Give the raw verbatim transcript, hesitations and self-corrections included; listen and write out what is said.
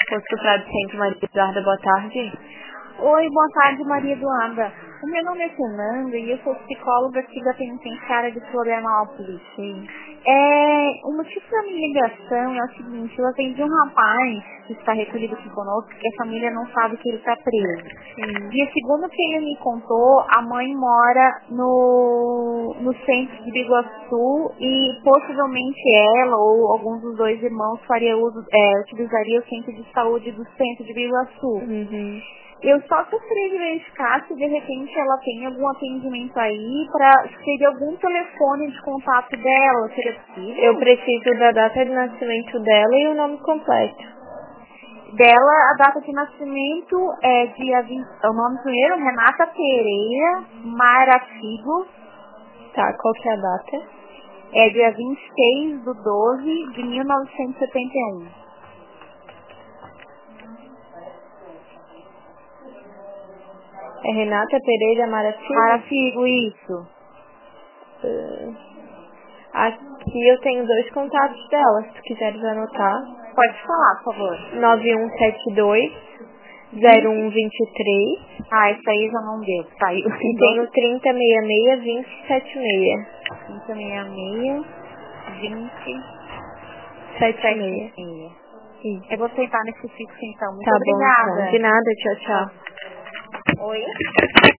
Posto Prado Centro, Maria Eduarda, boa tarde. Oi, boa tarde, Maria Eduarda. O meu nome é Fernanda e eu sou psicóloga aqui da Penitenciária de Florianópolis. Sim. É, o motivo da minha ligação é o seguinte: eu atendi um rapaz que está recolhido aqui conosco, que a família não sabe que ele está preso. Sim. E segundo o que ele me contou, a mãe mora no, no centro de Biguaçu e possivelmente ela ou alguns dos dois irmãos faria uso, é, utilizaria o centro de saúde do centro de Biguaçu. Uhum. Eu só gostaria de verificar se de repente ela tem algum atendimento aí, para se teria algum telefone de contato dela, seria possível? Eu preciso da data de nascimento dela e o nome completo. Dela, a data de nascimento é dia vinte, o nome primeiro, Renata Pereira Marafigo. Tá, qual que é a data? É dia vinte e seis de doze de mil novecentos e setenta e um. É Renata Pereira Marafigo? Marafigo, isso. Uh, aqui eu tenho dois contatos dela, se tu quiseres anotar. Pode falar, por favor. nove um sete dois, zero um dois três. Ah, isso aí já não deu. Saiu. E tem o trinta sessenta e seis, vinte setenta e seis. trinta sessenta e seis, vinte setenta e sete e seis. meia. Isso. Eu vou tentar nesse fixo então. Muito Tá bom, então. obrigada. De nada, tchau, tchau. Oi?